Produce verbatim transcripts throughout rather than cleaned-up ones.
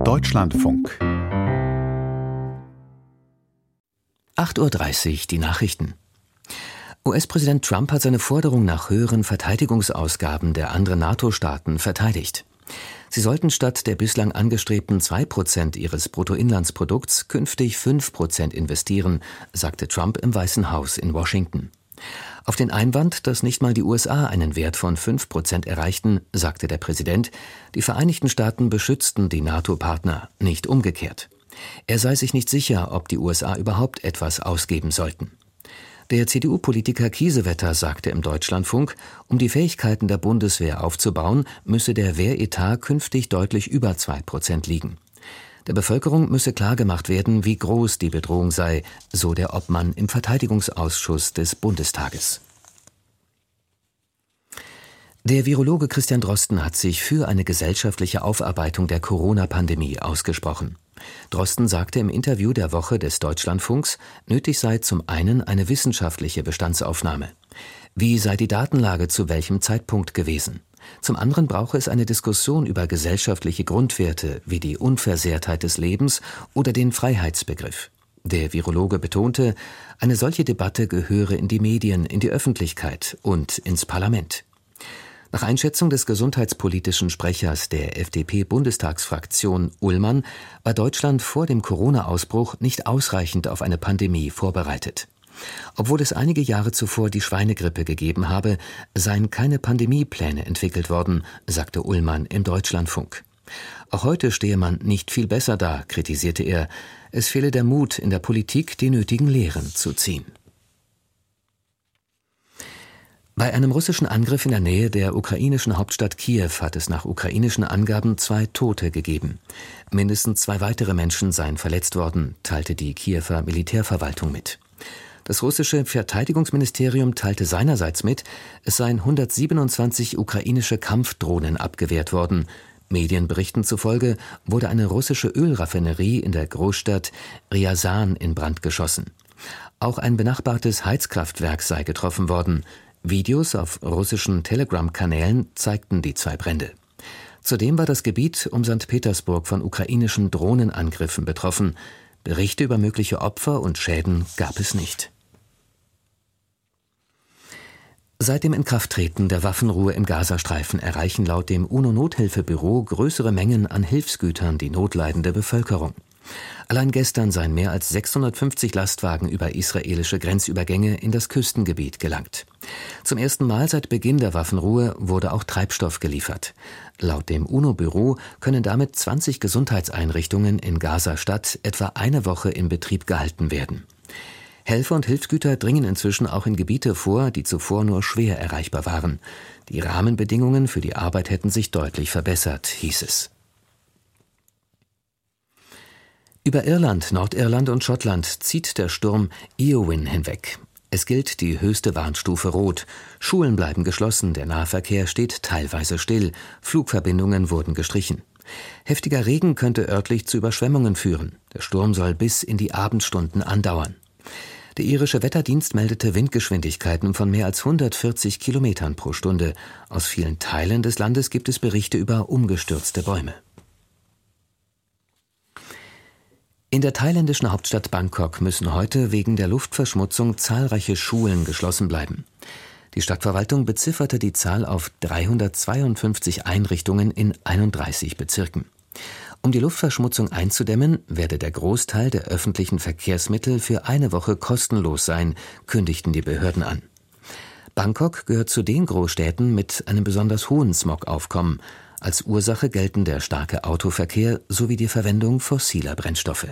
Deutschlandfunk. acht Uhr dreißig, die Nachrichten. U S-Präsident Trump hat seine Forderung nach höheren Verteidigungsausgaben der anderen NATO-Staaten verteidigt. Sie sollten statt der bislang angestrebten zwei Prozent ihres Bruttoinlandsprodukts künftig fünf Prozent investieren, sagte Trump im Weißen Haus in Washington. Auf den Einwand, dass nicht mal die U S A einen Wert von fünf Prozent erreichten, sagte der Präsident, die Vereinigten Staaten beschützten die NATO-Partner, nicht umgekehrt. Er sei sich nicht sicher, ob die U S A überhaupt etwas ausgeben sollten. Der C D U-Politiker Kiesewetter sagte im Deutschlandfunk, um die Fähigkeiten der Bundeswehr aufzubauen, müsse der Wehretat künftig deutlich über zwei Prozent liegen. Der Bevölkerung müsse klargemacht werden, wie groß die Bedrohung sei, so der Obmann im Verteidigungsausschuss des Bundestages. Der Virologe Christian Drosten hat sich für eine gesellschaftliche Aufarbeitung der Corona-Pandemie ausgesprochen. Drosten sagte im Interview der Woche des Deutschlandfunks, nötig sei zum einen eine wissenschaftliche Bestandsaufnahme. Wie sei die Datenlage zu welchem Zeitpunkt gewesen? Zum anderen brauche es eine Diskussion über gesellschaftliche Grundwerte wie die Unversehrtheit des Lebens oder den Freiheitsbegriff. Der Virologe betonte, eine solche Debatte gehöre in die Medien, in die Öffentlichkeit und ins Parlament. Nach Einschätzung des gesundheitspolitischen Sprechers der F D P-Bundestagsfraktion Ullmann war Deutschland vor dem Corona-Ausbruch nicht ausreichend auf eine Pandemie vorbereitet. Obwohl es einige Jahre zuvor die Schweinegrippe gegeben habe, seien keine Pandemiepläne entwickelt worden, sagte Ullmann im Deutschlandfunk. Auch heute stehe man nicht viel besser da, kritisierte er. Es fehle der Mut, in der Politik die nötigen Lehren zu ziehen. Bei einem russischen Angriff in der Nähe der ukrainischen Hauptstadt Kiew hat es nach ukrainischen Angaben zwei Tote gegeben. Mindestens zwei weitere Menschen seien verletzt worden, teilte die Kiewer Militärverwaltung mit. Das russische Verteidigungsministerium teilte seinerseits mit, es seien hundertsiebenundzwanzig ukrainische Kampfdrohnen abgewehrt worden. Medienberichten zufolge wurde eine russische Ölraffinerie in der Großstadt Ryazan in Brand geschossen. Auch ein benachbartes Heizkraftwerk sei getroffen worden. Videos auf russischen Telegram-Kanälen zeigten die zwei Brände. Zudem war das Gebiet um Sankt Petersburg von ukrainischen Drohnenangriffen betroffen. Berichte über mögliche Opfer und Schäden gab es nicht. Seit dem Inkrafttreten der Waffenruhe im Gazastreifen erreichen laut dem UNO-Nothilfebüro größere Mengen an Hilfsgütern die notleidende Bevölkerung. Allein gestern seien mehr als sechshundertfünfzig Lastwagen über israelische Grenzübergänge in das Küstengebiet gelangt. Zum ersten Mal seit Beginn der Waffenruhe wurde auch Treibstoff geliefert. Laut dem UNO-Büro können damit zwanzig Gesundheitseinrichtungen in Gaza-Stadt etwa eine Woche in Betrieb gehalten werden. Helfer und Hilfsgüter dringen inzwischen auch in Gebiete vor, die zuvor nur schwer erreichbar waren. Die Rahmenbedingungen für die Arbeit hätten sich deutlich verbessert, hieß es. Über Irland, Nordirland und Schottland zieht der Sturm Eowyn hinweg. Es gilt die höchste Warnstufe Rot. Schulen bleiben geschlossen, der Nahverkehr steht teilweise still, Flugverbindungen wurden gestrichen. Heftiger Regen könnte örtlich zu Überschwemmungen führen. Der Sturm soll bis in die Abendstunden andauern. Der irische Wetterdienst meldete Windgeschwindigkeiten von mehr als hundertvierzig Kilometern pro Stunde. Aus vielen Teilen des Landes gibt es Berichte über umgestürzte Bäume. In der thailändischen Hauptstadt Bangkok müssen heute wegen der Luftverschmutzung zahlreiche Schulen geschlossen bleiben. Die Stadtverwaltung bezifferte die Zahl auf dreihundertzweiundfünfzig Einrichtungen in einunddreißig Bezirken. Um die Luftverschmutzung einzudämmen, werde der Großteil der öffentlichen Verkehrsmittel für eine Woche kostenlos sein, kündigten die Behörden an. Bangkok gehört zu den Großstädten mit einem besonders hohen Smogaufkommen. Als Ursache gelten der starke Autoverkehr sowie die Verwendung fossiler Brennstoffe.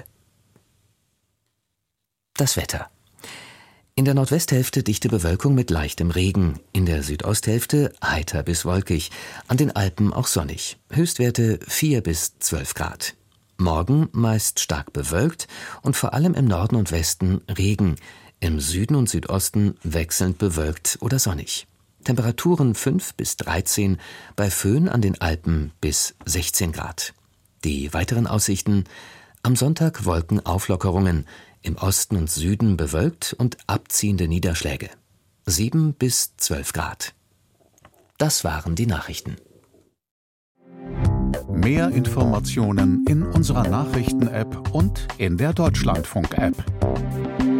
Das Wetter. In der Nordwesthälfte dichte Bewölkung mit leichtem Regen, in der Südosthälfte heiter bis wolkig, an den Alpen auch sonnig. Höchstwerte vier bis zwölf Grad. Morgen meist stark bewölkt und vor allem im Norden und Westen Regen, im Süden und Südosten wechselnd bewölkt oder sonnig. Temperaturen fünf bis dreizehn, bei Föhn an den Alpen bis sechzehn Grad. Die weiteren Aussichten: am Sonntag Wolkenauflockerungen, im Osten und Süden bewölkt und abziehende Niederschläge. sieben bis zwölf Grad. Das waren die Nachrichten. Mehr Informationen in unserer Nachrichten-App und in der Deutschlandfunk-App.